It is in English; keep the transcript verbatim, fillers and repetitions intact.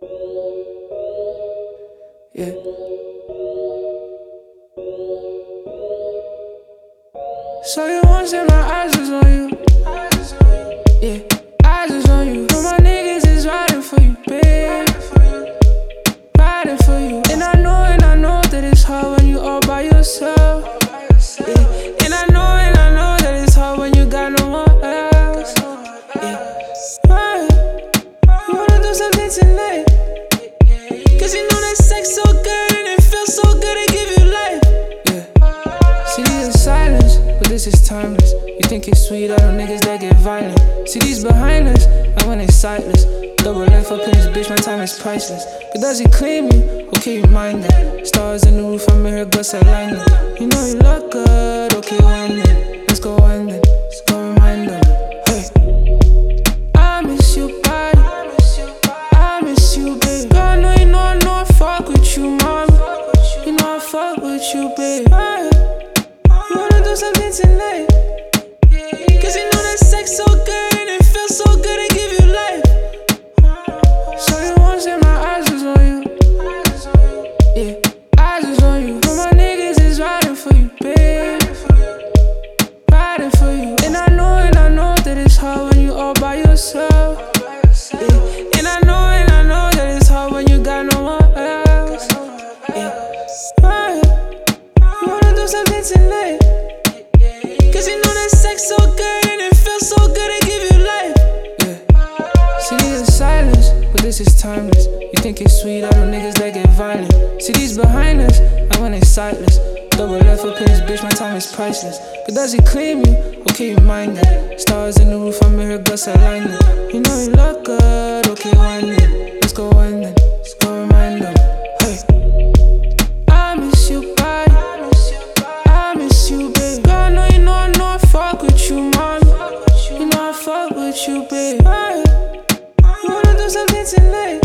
Yeah. So you once said my eyes was on you. Yeah, eyes was on you. But my niggas is riding for you, babe. Riding for you. And I know, and I know that it's hard when you all by yourself. Yeah. And I know, and I know that it's hard when you got no one else. Yeah. Right. You wanna do something tonight? Cause you know that sex so good and it feels so good to give you life. Yeah. See, these are silence, but this is timeless. You think it's sweet, I know niggas that get violent. See these behind us, I when they sightless. Double life up in this bitch, my time is priceless. But does he claim you? Okay, you mind that. Stars in the roof, I'm in her guts alignment. You know you look good, okay, wind it. Let's go wind it, let's go remind them. Hey, I miss you, body. I miss you, babe. Girl, I know you know, I know I fuck with you, mom. You know I fuck with you, babe. Hey, you wanna do something tonight? Cause you know that sex so good and it feels so good to give you life. So you once said my eyes was on you. Yeah, eyes was on you. But my niggas is riding for you, babe. Riding for you. And I know, and I know that it's hard when you all by yourself. Yeah. And I know, and I know that it's hard when you got no one else. Yeah. Right. You wanna do something tonight? Cause you know that sex so good and it feels so good to give you life. Yeah. See, these are silence, but this is timeless. You think it's sweet, I know niggas that get violent. See these behind us, I when they sightless. Double life up in this bitch, my time is priceless. But does he claim you? Okay, you mind that. Stars in the roof, I'm in her guts alignment. You know you look good, okay, wind it. Let's go wind it, let's go remind them. Hey, I miss you, body. I miss you, babe. Girl, I know you know, I know I fuck with you, mom. You know I fuck with you, babe. Hey, you wanna do something tonight?